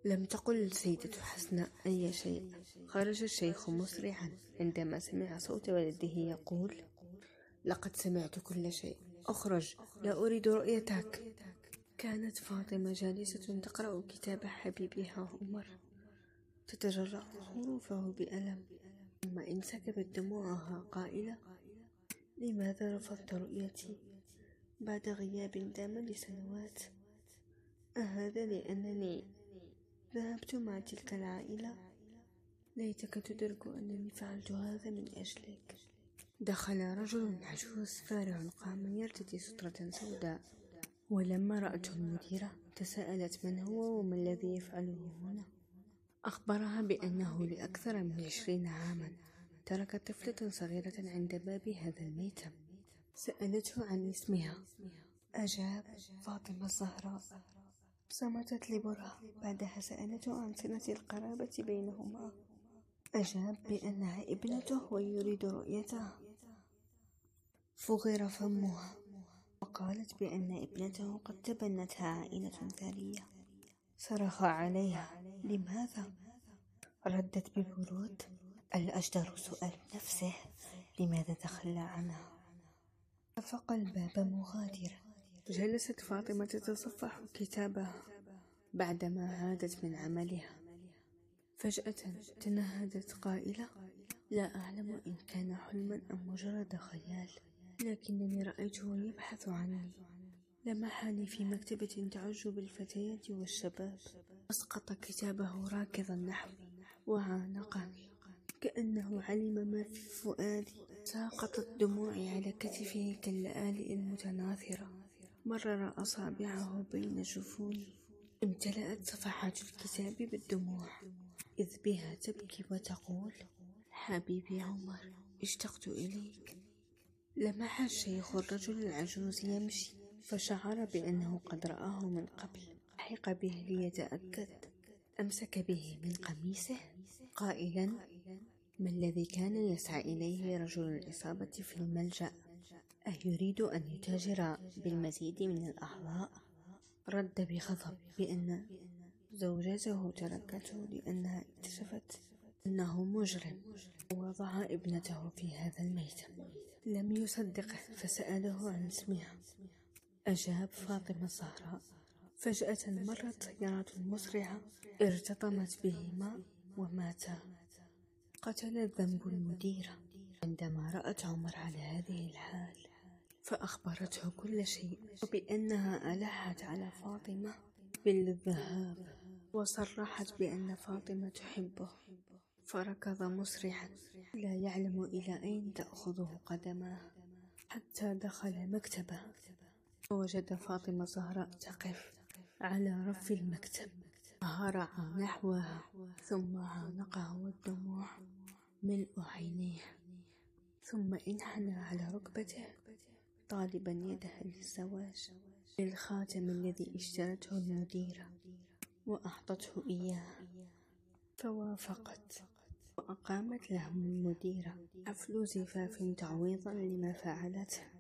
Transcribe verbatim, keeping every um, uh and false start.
لم تقل سيدة حسناء أي شيء. خرج الشيخ مسرعا عندما سمع صوت ولده يقول: لقد سمعت كل شيء، اخرج، لا أريد رؤيتك. كانت فاطمة جالسة تقرأ كتاب حبيبها عمر، تتجرع حروفه بألم، ثم انسكبت دموعها قائلة: لماذا رفضت رؤيتي بعد غياب دام لسنوات؟ أهذا لأنني ذهبت مع تلك العائلة؟ ليتك تدرك أنني فعلت هذا من أجلك. دخل رجل عجوز فارع قام يرتدي سترة سوداء، ولما رأته المديرة تساءلت من هو وما الذي يفعله هنا. أخبرها بأنه لأكثر من عشرين عاما ترك طفلة صغيرة عند باب هذا الميتم. سألته عن اسمها، أجاب: فاطمة الزهراء. صمتت لبرهة، بعدها سألته عن صلة القرابة بينهما، أجاب بأنها ابنته ويريد رؤيتها. فغر فمها وقالت بأن ابنته قد تبنتها عائلة ثرية. صرخ عليها: لماذا؟ ردت ببرود: الأجدر سؤال نفسه، لماذا تخلى عنها؟ رفق الباب مغادرا. جلست فاطمة تتصفح كتابها بعدما عادت من عملها. فجأة تنهدت قائلة: لا أعلم إن كان حلما أم مجرد خيال، لكنني رأيته يبحث عني. لمحني في مكتبة تعج بالفتيات والشباب، أسقط كتابه راكضا نحوي وعانقني كأنه علم ما في فؤادي. ساقطت دموعي على كتفه كاللآلئ المتناثرة، مرر أصابعه بين جفوني. امتلأت صفحات الكتاب بالدموع، إذ بها تبكي وتقول: حبيبي عمر، اشتقت إليك. لمح الشيخ الرجل العجوز يمشي، فشعر بأنه قد رآه من قبل. لحق به ليتأكد، أمسك به من قميصه قائلا: ما الذي كان يسعى إليه رجل الإصابة في الملجأ؟ أيريد أن يتاجر بالمزيد من الأعضاء؟ رد بغضب بأن زوجته تركته لأنها اكتشفت أنه مجرم ووضع ابنته في هذا الميتم. لم يصدقه فسأله عن اسمها، أجاب: فاطمة الزهراء. فجأة مرت سيارة مسرعة ارتطمت بهما وماتا. قتل الذنب المديرة عندما رأت عمر على هذه الحال، فأخبرته كل شيء وبأنها ألحت على فاطمة بالذهاب، وصرحت بأن فاطمة تحبه. فركض مسرعا لا يعلم إلى أين تأخذه قدماه، حتى دخل مكتبه ووجد فاطمة الزهراء تقف على رف المكتب. هرع نحوها ثم عانقه والدموع ملء عينيه، ثم انحنى على ركبته طالبا يدها للزواج بالخاتم الذي اشترته المديرة وأعطته إياه. فوافقت، وأقامت لهم المديرة حفل زفاف تعويضا لما فعلته.